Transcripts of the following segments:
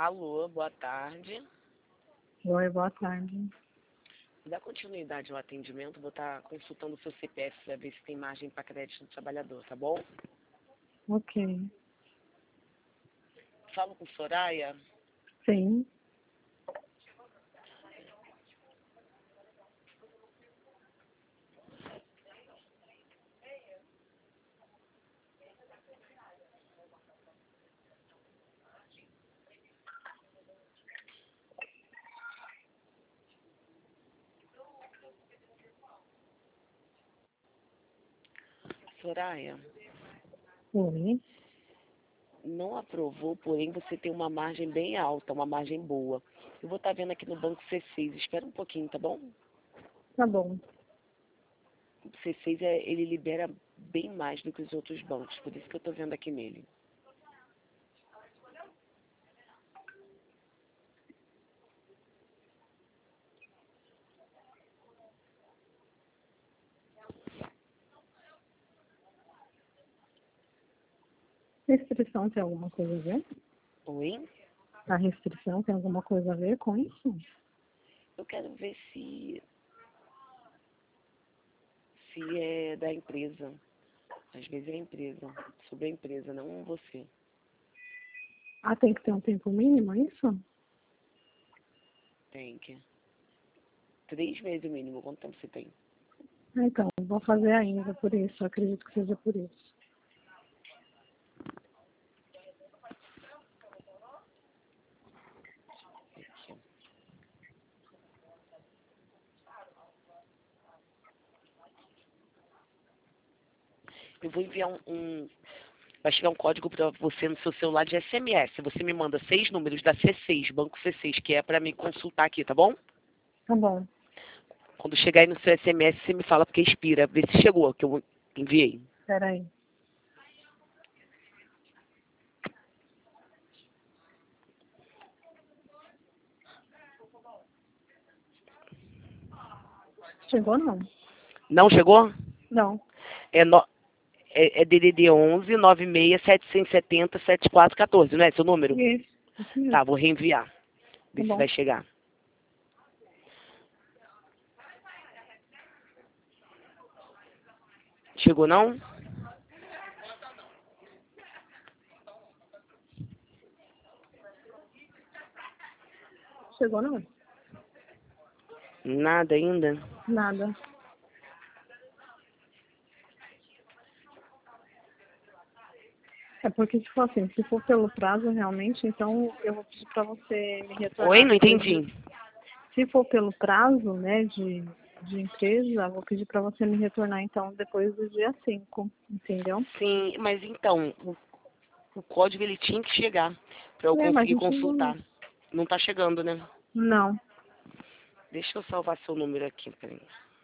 Alô, boa tarde. Oi, boa tarde. Dá continuidade ao atendimento, vou estar consultando o seu CPF para ver se tem margem para crédito do trabalhador, tá bom? Ok. Falo com Soraya. Sim. Soraya, Oi. não aprovou, porém você tem uma margem bem alta, uma margem boa. Eu vou estar vendo aqui no banco C6, espera um pouquinho, tá bom? Tá bom. O C6 ele libera bem mais do que os outros bancos, por isso que eu estou vendo aqui nele. Restrição tem alguma coisa a ver? Oi? A restrição tem alguma coisa a ver com isso? Eu quero ver se é da empresa. Às vezes é a empresa, sobre a empresa, não você. Ah, tem que ter um tempo mínimo, é isso? Tem que. 3 meses o mínimo. Quanto tempo você tem? Ah, então, vou fazer ainda por isso. Acredito que seja por isso. Aqui. Eu vou enviar vai chegar um código para você no seu celular de SMS. Você me manda 6 números da C6, Banco C6, que é para me consultar aqui, tá bom? Tá bom. Quando chegar aí no seu SMS, você me fala porque expira. Vê se chegou, que eu enviei. Espera aí. Chegou, não? Não chegou? Não. É, no, é DDD 11 96 770 7414, não é seu número? Isso mesmo. Tá, vou reenviar. Vê Tá se bom. vai chegar. Chegou não? Chegou, não? Nada ainda? Nada. É porque, tipo assim, se for pelo prazo, realmente, então eu vou pedir pra você me Oi, retornar não depois de... entendi. Se for pelo prazo, né, de empresa, vou pedir para você me retornar, então, depois do dia 5, entendeu? Sim, mas então, o código ele tinha que chegar para eu É, mas conseguir não chegou, não. consultar. Não tá chegando, né? Não. Deixa eu salvar seu número aqui, peraí.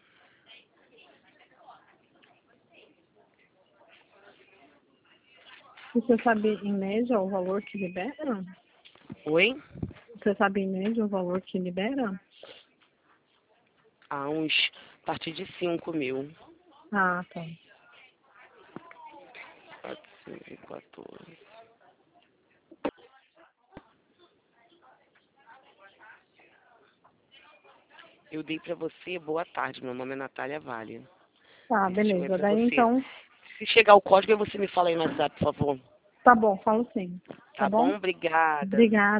Você sabe, em média, o valor que libera? Oi? Você sabe, em média, o valor que libera? A partir de 5 mil. Ah, tá. 414. Eu dei pra você, boa tarde, meu nome é Natália Vale. Tá, Esse show é beleza. pra Daí, você. então, Se chegar o código, aí você me fala aí no WhatsApp, por favor. tá bom, falo sim. Tá Tá bom? bom? Obrigada. Obrigada.